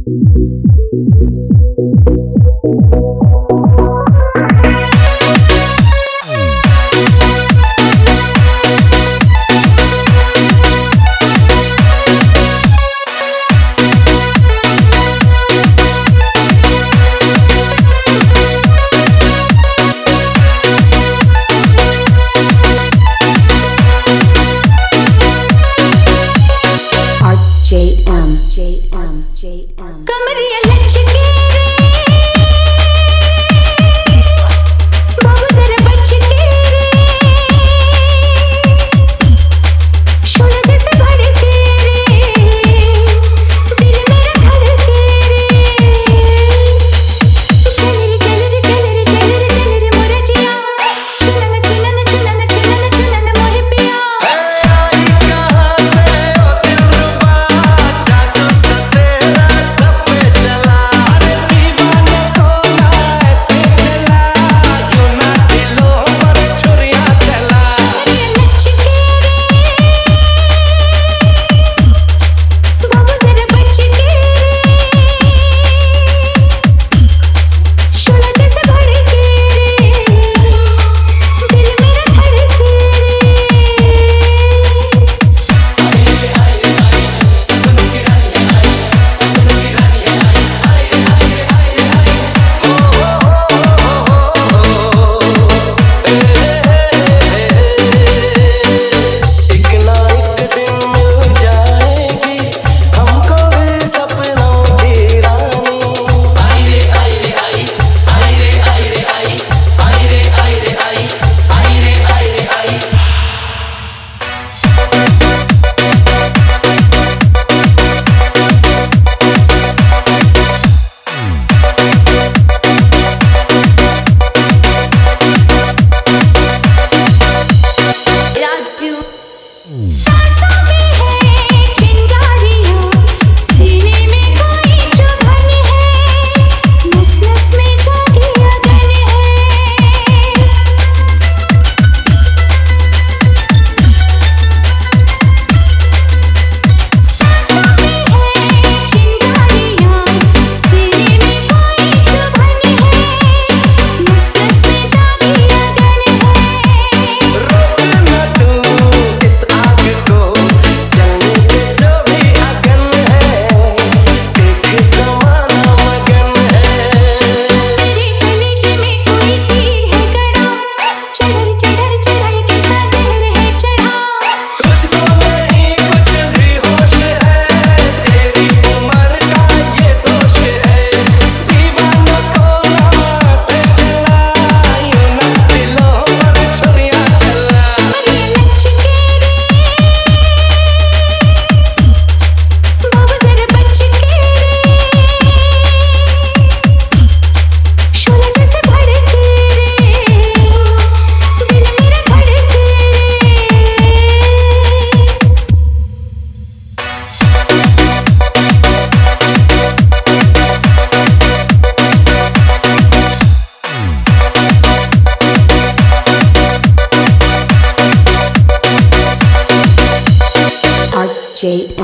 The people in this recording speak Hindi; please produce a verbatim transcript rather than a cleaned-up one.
J M J M J M कमरिया लचके रे बाबू जरा बचके रे शोला जैसे भड़के रे दिल मेरा धड़के रे चल रे चल रे चल रे चल रे चल रे मोरा जिया चुनन चुनन चुनन चुनन चुनन मोहे पिया सांसों में है चिंगारियों सीने में कोई चुभन है नस नस में जागी लगन है सांसों में है चिंगारियों सीने में कोई चुभन है नस नस में जागी लगन है रोकना तू इस आग को जलने के जो भी अगन है देख समाना मगन है तेरे कलेजे में कोई तीर है गड़ा चढ़र चढ़र चढ़ाई के सा जहर है चढ़ा तुझको नहीं कुछ भी होश है तेरी उम्र का ये दोष है दीवानों को हवा से चला यूं ना दिलों पर छुरियां चला लचके रे बाबू जरा बचके रे शोला जैसे भड़के रे दिल मेरा धड़के रे R J